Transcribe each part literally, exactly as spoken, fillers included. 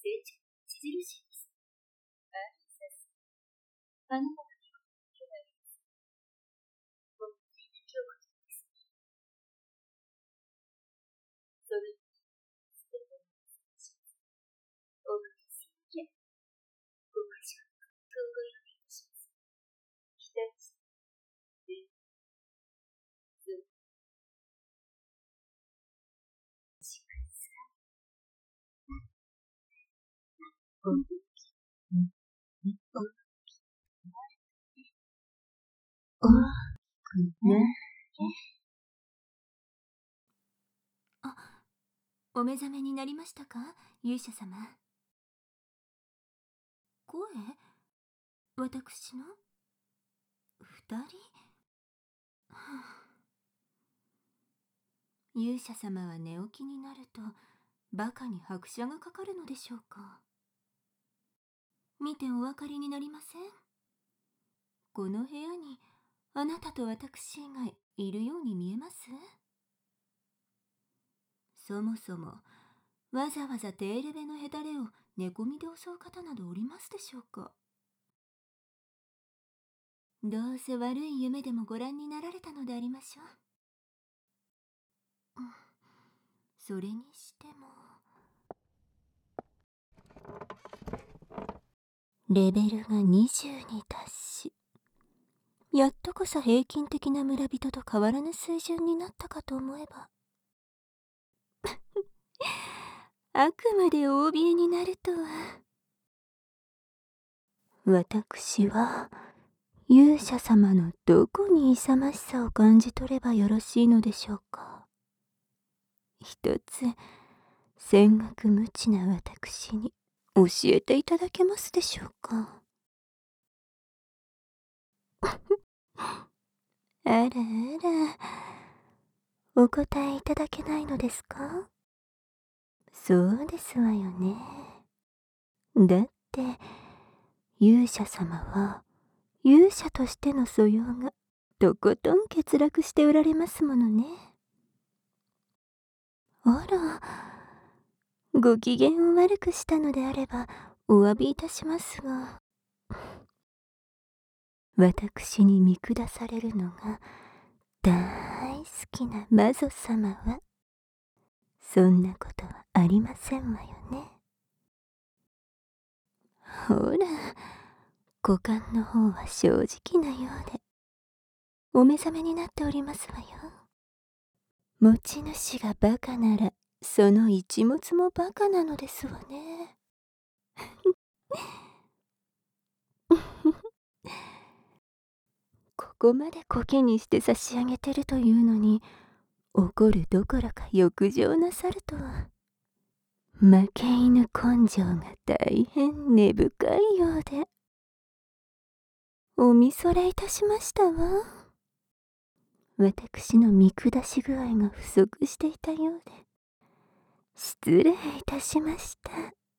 成長著しいです。アーリーさん、あなたの見事な手があります。この点だけをご存知ですね。それに、すべての選手、お任せいけ、ご会場のことをご用意いたします。期待して、で、ずっとしますか。おぶき、おぶき、おくなれ。 あ、お目覚めになりましたか、勇者様。声、私の二人、はあ、勇者様は寝起きになるとバカに拍車がかかるのでしょうか。見てお分かりになりません？この部屋にあなたと私以外いるように見えます？そもそもわざわざテールベのヘタレを寝込みで襲う方などおりますでしょうか。どうせ悪い夢でもご覧になられたのでありましょう。うん、それにしてもレベルがにじゅうに達し、やっとこそ平均的な村人と変わらぬ水準になったかと思えばあくまで大冷えになるとは。私は勇者様のどこに勇ましさを感じ取ればよろしいのでしょうか。一つ戦学無知な私に教えていただけますでしょうか。あらあら、お答えいただけないのですか。そうですわよね。だって勇者様は勇者としての素養がとことん欠落しておられますものね。あら、ご機嫌を悪くしたのであればお詫びいたしますが、私に見下されるのが大好きな魔女様はそんなことはありませんわよね。ほら、股間の方は正直なようでお目覚めになっておりますわよ。持ち主がバカならその一物もバカなのですわね。ここまでコケにして差し上げてるというのに怒るどころか欲情なさるとは。負け犬根性が大変根深いようでおみそれいたしましたわ。私の見下し具合が不足していたようで失礼いたしました。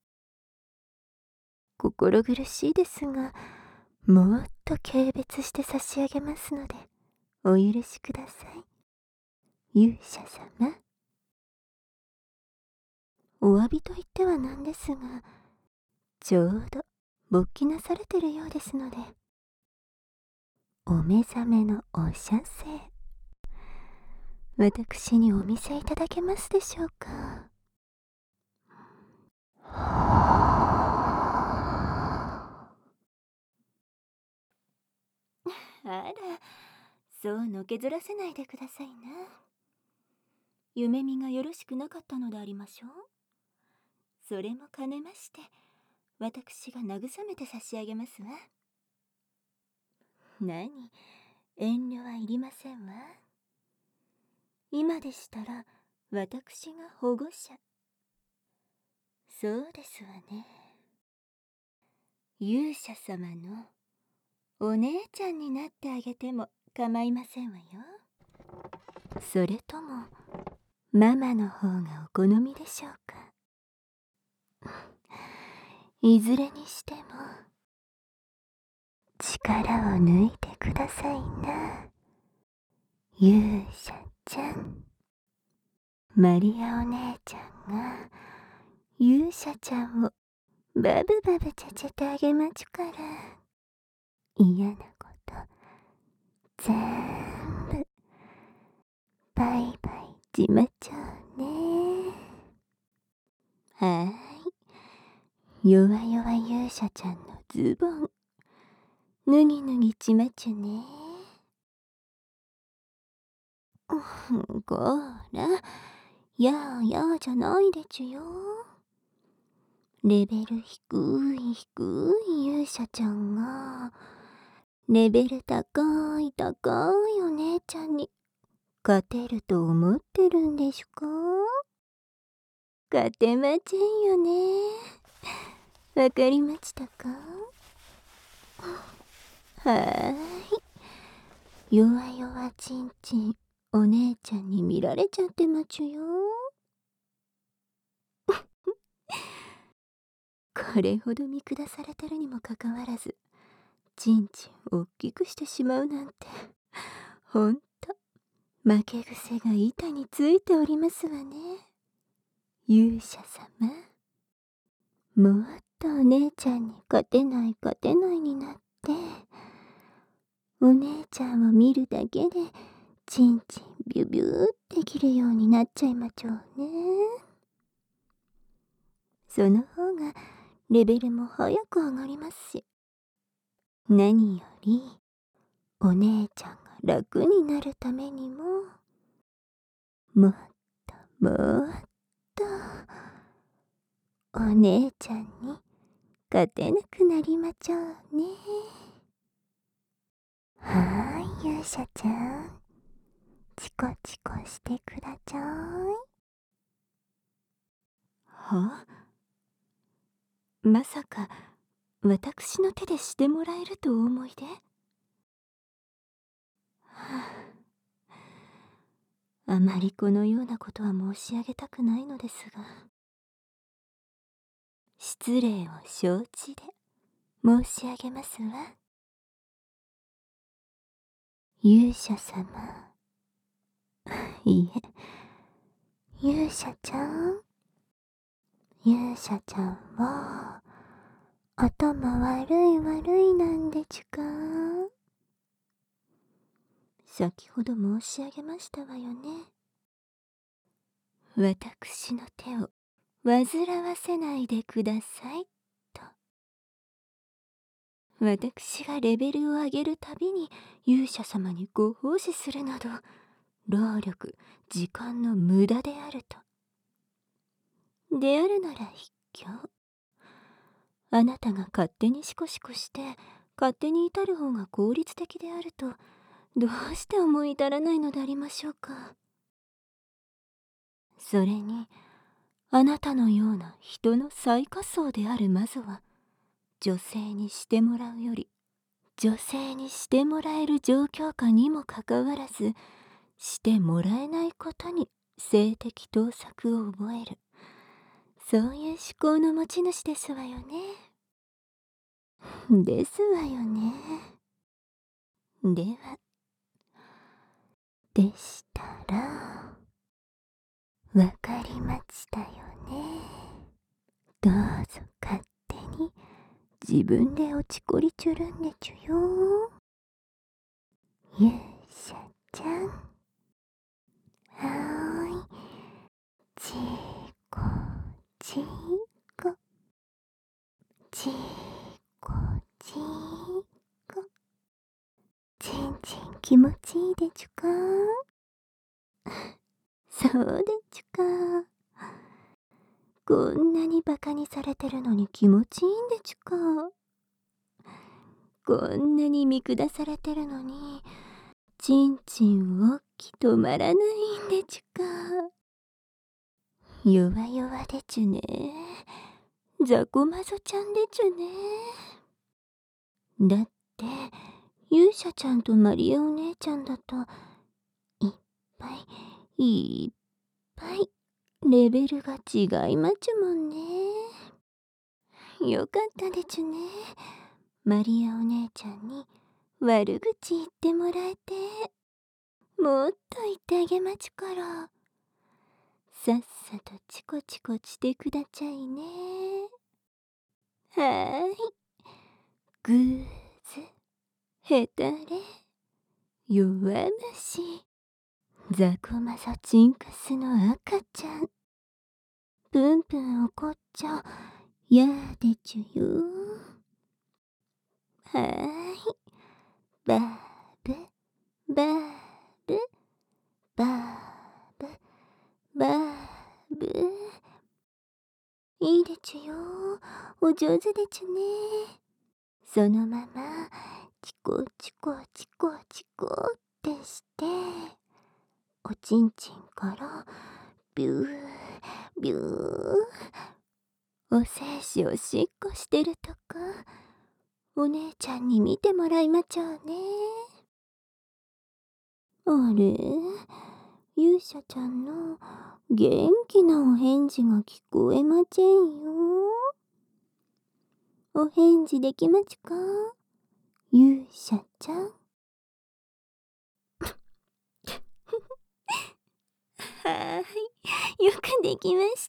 心苦しいですがもっと軽蔑して差し上げますのでお許しください、勇者様。お詫びと言ってはなんですがちょうど勃起なされてるようですのでお目覚めのお射精私にお見せいただけますでしょうか。あら、そうのけずらせないでくださいな。夢見がよろしくなかったのでありましょう。それも兼ねまして私が慰めて差し上げますわ。何、遠慮はいりませんわ。今でしたら私が保護者。そうですわね。勇者様のお姉ちゃんになってあげても構いませんわよ。それともママの方がお好みでしょうか。いずれにしても力を抜いてくださいな、勇者ちゃん。マリアお姉ちゃんが勇者ちゃんをバブバブちゃちゃってあげまちゅから。嫌なこと、ぜんぶ、バイバイちまちょうね。はーい。弱々勇者ちゃんのズボン、脱ぎ脱ぎちまちゅね。こら、やーやーじゃないでちゅよ。レベル低い低い勇者ちゃんが、レベル高い高いお姉ちゃんに勝てると思ってるんでしゅか？勝てませんよね。わかりましたか？はーい。弱々ちんちん、お姉ちゃんに見られちゃってまちゅよ。これほど見下されてるにもかかわらず、ちんちんおっきくしてしまうなんて、ほんと、負け癖が板についておりますわね。勇者様、もっとお姉ちゃんに勝てない勝てないになって、お姉ちゃんを見るだけで、ちんちんビュビューって切るようになっちゃいまちょうね。その方がレベルも早く上がりますし、何よりお姉ちゃんが楽になるためにも、もっともっとお姉ちゃんに勝てなくなりまちょうね。はーい、勇者ちゃん、チコチコしてくだちゃい。は？まさか私の手でしてもらえるとお思いで？はあ、あまりこのようなことは申し上げたくないのですが、失礼を承知で申し上げますわ。勇者様、いえ、勇者ちゃん、勇者ちゃんは頭悪い悪いなんでちゅか？先ほど申し上げましたわよね。私の手を煩わせないでくださいと。私がレベルを上げるたびに勇者様にご奉仕するなど、労力時間の無駄であると。であるなら一興、あなたが勝手にシコシコして勝手に至る方が効率的であると、どうして思い至らないのでありましょうか。それに、あなたのような人の最下層であるマゾは、女性にしてもらうより女性にしてもらえる状況下にもかかわらず、してもらえないことに性的盗作を覚える、そういう思考の持ち主ですわよね。ですわよね。では、でしたら、わかりましたよね。どうぞ勝手に自分で落ちこりちゅるんでちゅよ。勇者ちゃん、はーい、ちーこちーこ、ちーこちーこ、ちんちん気持ちいいでちゅか？そうでちゅか。こんなにバカにされてるのに気持ちいいんでちゅか。こんなに見下されてるのに、ちんちんおっき止まらないんでちゅか。弱々でちゅね。ザコマゾちゃんでちゅね。だって、勇者ちゃんとマリアお姉ちゃんだと、いっぱい、いっぱい、レベルが違いまちゅもんね。よかったでちゅね。マリアお姉ちゃんに悪口言ってもらえて。もっと言ってあげまちゅから。さっさとチコチコしてくだちゃいね。 ーい。ぐーず、へたれ、弱虫。ザコマサチンカスの赤ちゃん。ぷんぷん怒っちゃやでちゅよ。はーい。バーブ、バーブ、バーブ、バーブ。いいでちゅよ。お上手でちゅね。そのまま、チコチコチコチコってして、おちんちんからビュービュー。お精子おしっこしてるとこ、お姉ちゃんに見てもらいまちょうね。あれ、勇者ちゃんの元気なお返事が聞こえませんよ。お返事できまちか、勇者ちゃん。はーい、よくできました。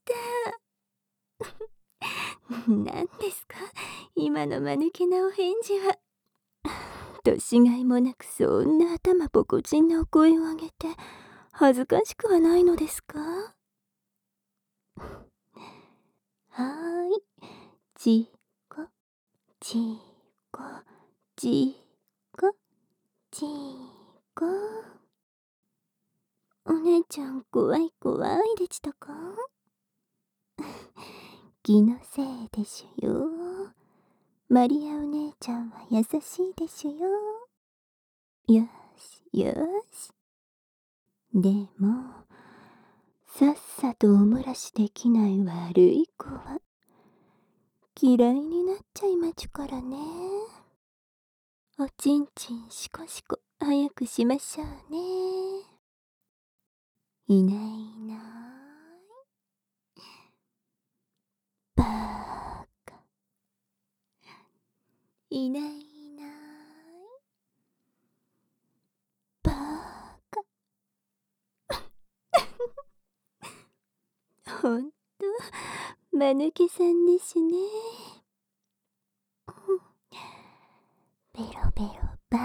何ですか、今の間抜けなお返事は。年がいもなくそんな頭ポコチンなお声を上げて恥ずかしくはないのですか。はーい、ちこちこちこちこ。お姉ちゃん怖い怖いでしたか。気のせいでしゅよ。マリアお姉ちゃんは優しいでしゅよ。よしよし。でもさっさとおもらしできない悪い子は嫌いになっちゃいまちゅからね。おちんちんしこしこ早くしましょうね。いないいない。バーカ。いないいない。バーカ。ほんと間抜けさんですね。ベロベロバ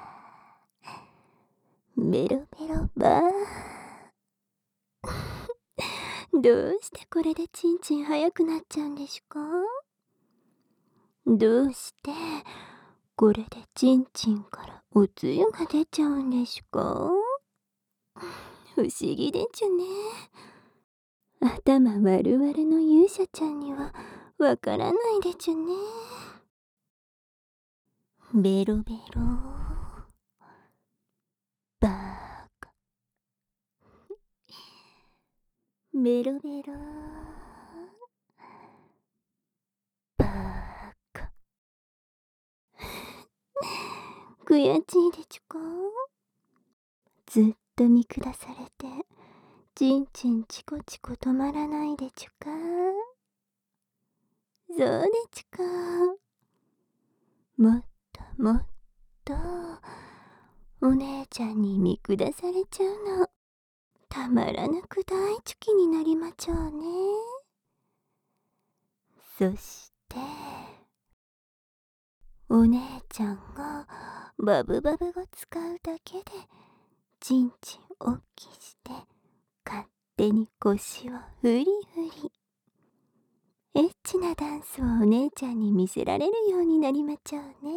ー、ベロベロバー。どうしてこれでチンチン早くなっちゃうんでしゅか。どうしてこれでチンチンからおつゆが出ちゃうんでしゅか。不思議でちゅね。頭悪々の勇者ちゃんにはわからないでちゅね。ベロベロバーカ。ベロベロバーカ。悔しいでちゅか。ずっと見下されてちんちんチコチコ止まらないでちゅか。そうでちゅか。もっともっとお姉ちゃんに見下されちゃうのたまらなく大好きになりまちょうね。そしてお姉ちゃんがバブバブを使うだけでちんちんおっきして勝手に腰をフリフリ。エッチなダンスをお姉ちゃんに見せられるようになりまちょうね。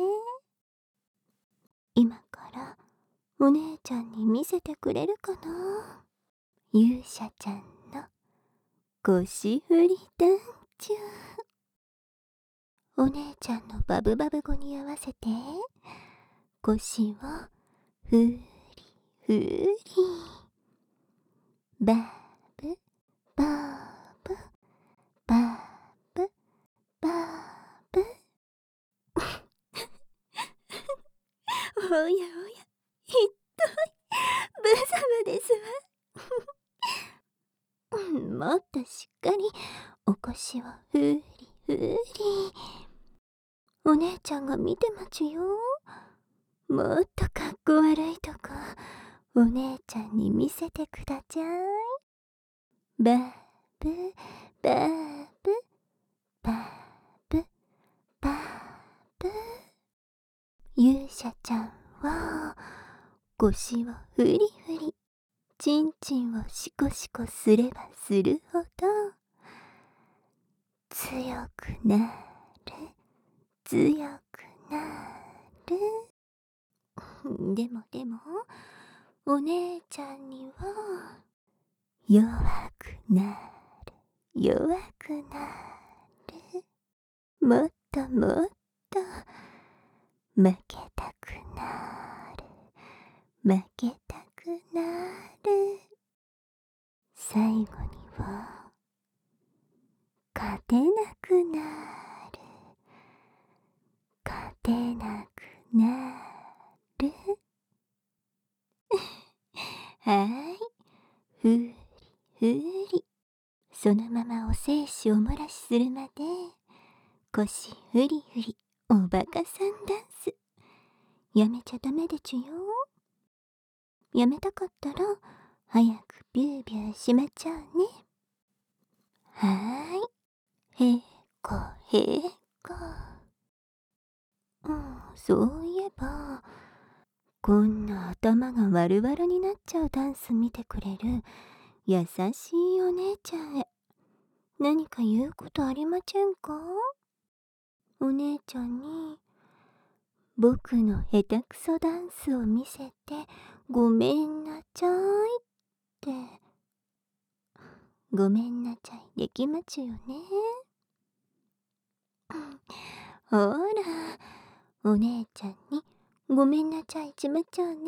今からお姉ちゃんに見せてくれるかな。勇者ちゃんの腰振りダンチュー。お姉ちゃんのバブバブ語に合わせて腰をふりふり。バブバブバブバブ。おやおや、ひっどいブサマですわ。もっとしっかりお腰をふりふり。お姉ちゃんが見てまちゅよ。もっとかっこ悪いとこお姉ちゃんに見せてくだちゃい。バブバブバブバ者ちゃんは腰をフリフリ、ちんちんをシコシコすればするほど強くなる、強くなる。でもでもお姉ちゃんには弱くなる、弱くなる。もっともっと負けたくなる、負けたくなる。最後には勝てなくなる、勝てなくなる。はい、ふりふり。そのままお精子を漏らしするまで腰ふりふり、おバカさんダンス。やめちゃダメでちゅよ。やめたかったら早くビュービューしまちゃうね。はーい、へこへこ。うん、そういえばこんな頭がワルワルになっちゃうダンス見てくれる優しいお姉ちゃんへ何か言うことありませんか？お姉ちゃんに僕の下手くそダンスを見せてごめんなちゃいって。ごめんなちゃいできまちゅよね。ほら、お姉ちゃんにごめんなちゃいちまちゃうね。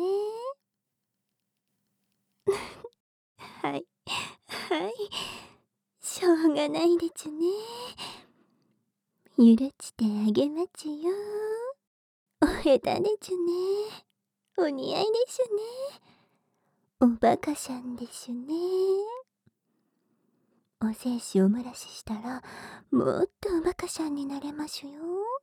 はい、はい、しょうがないでちゅね。許してあげまちゅよ。お下手でちゅね。お似合いでしゅね。おバカしゃんでしゅね。お精子を漏らししたらもっとおバカしゃんになれましゅよ。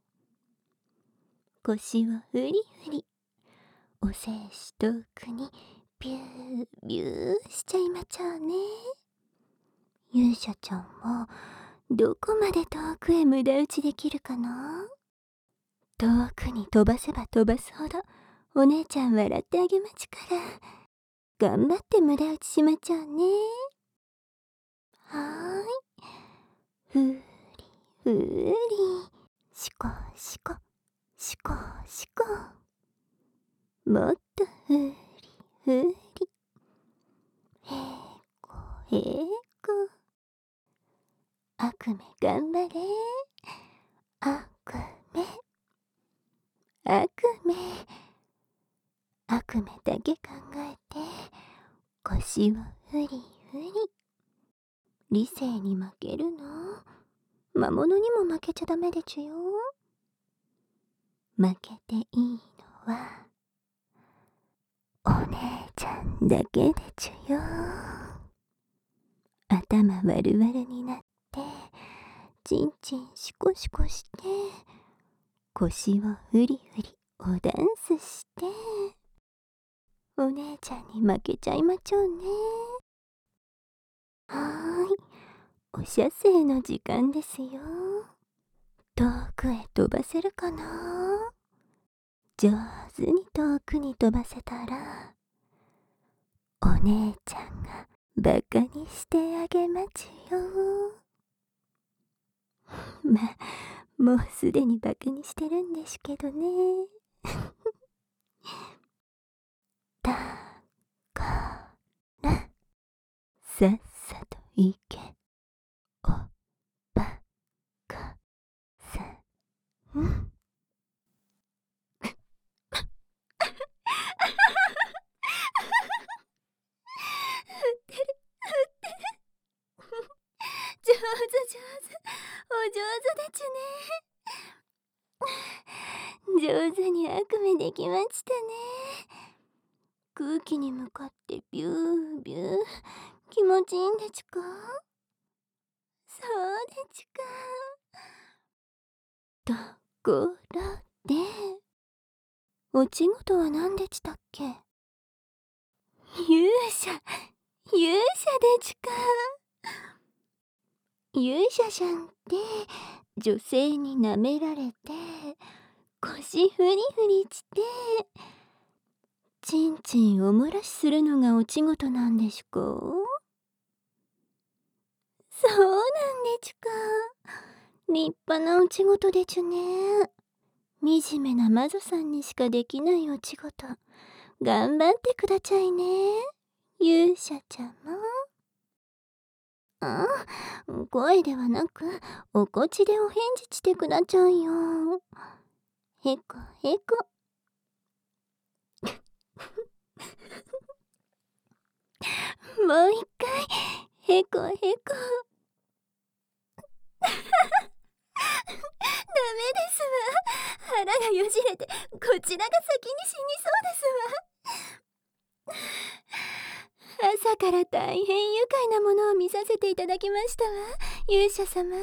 腰をフリフリ、お精子遠くにビュービューしちゃいまちゃうね。勇者ちゃんもどこまで遠くへ無駄打ちできるかな。遠くに飛ばせば飛ばすほどお姉ちゃん笑ってあげまちから、頑張って無駄打ちしまちゃうね。はーい、ふりふり、しこしこしこしこ。もっとふりふり、へこへこ。悪夢頑張れ、悪夢、悪夢。悪夢だけ考えて腰をふりふり。理性に負けるの？魔物にも負けちゃダメでちゅよ。負けていいのはお姉ちゃんだけでちゅよ。頭ワルワルになってちんちんシコシコして腰をフリフリおダンスしてお姉ちゃんに負けちゃいまちょうね。はーい、お射精の時間ですよ。遠くへ飛ばせるかな。上手に遠くに飛ばせたらお姉ちゃんがバカにしてあげまちよ。まあもうすでにバカにしてるんですけどね。だからさっさと行け、おバカさん。上手上手、お上手でちゅね。上手に悪夢できましたね。空気に向かってビュービュー、気持ちいいんでちゅか。そうでちゅか。ところでお仕事は何でちたっけ？勇者、勇者でちゅか。勇者さんって女性に舐められて腰フリフリしてちんちんおもらしするのがお仕事なんでしゅか？そうなんでちゅか。立派なお仕事でちゅね。惨めな魔女さんにしかできないお仕事、頑張ってくだちゃいね、勇者ちゃま。あ、声ではなくおこちでお返事してくだちゃいよ。へこへこ。もう一回へこへこ。ダメですわ。腹がよじれてこちらが先に死にそうですわ。朝から大変愉快なものを見させていただきましたわ、勇者様。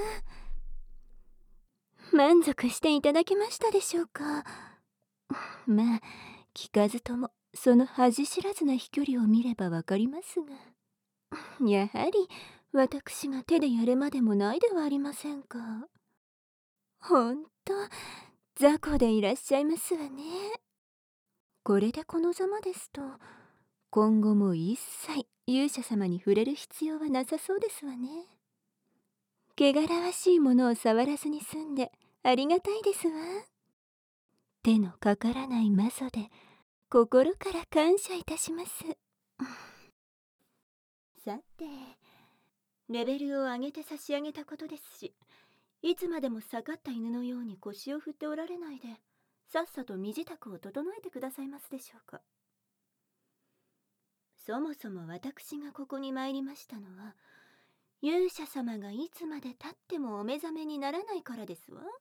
満足していただけましたでしょうか？まあ聞かずともその恥知らずな飛距離を見ればわかりますが、やはり私が手でやるまでもないではありませんか。ほんと雑魚でいらっしゃいますわね。これでこのざまですと今後も一切勇者様に触れる必要はなさそうですわね。汚らわしいものを触らずに済んでありがたいですわ。手のかからない魔女で心から感謝いたします。さて、レベルを上げて差し上げたことですし、いつまでも下がった犬のように腰を振っておられないで、さっさと身支度を整えてくださいますでしょうか。そもそも私がここに参りましたのは、勇者様がいつまでたってもお目覚めにならないからですわ。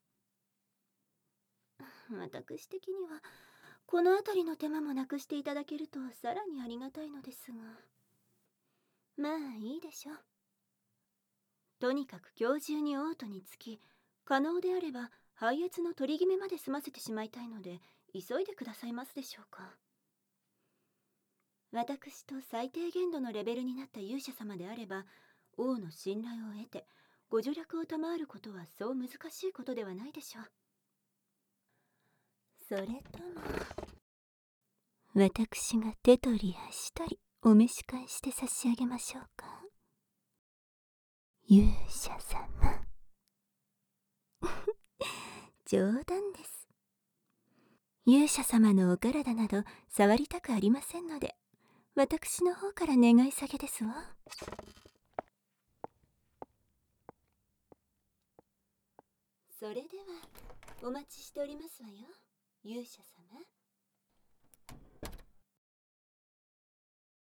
私的にはこの辺りの手間もなくしていただけるとさらにありがたいのですが、まあいいでしょう。とにかく今日中に王都に着き、可能であれば配列の取り決めまで済ませてしまいたいので急いでくださいますでしょうか。私と最低限度のレベルになった勇者様であれば王の信頼を得てご助力を賜ることはそう難しいことではないでしょう。それとも私が手取り足取りお召し替えして差し上げましょうか、勇者様。冗談です。勇者様のお体など触りたくありませんので、私の方から願い下げですわ。それではお待ちしておりますわよ、勇者様。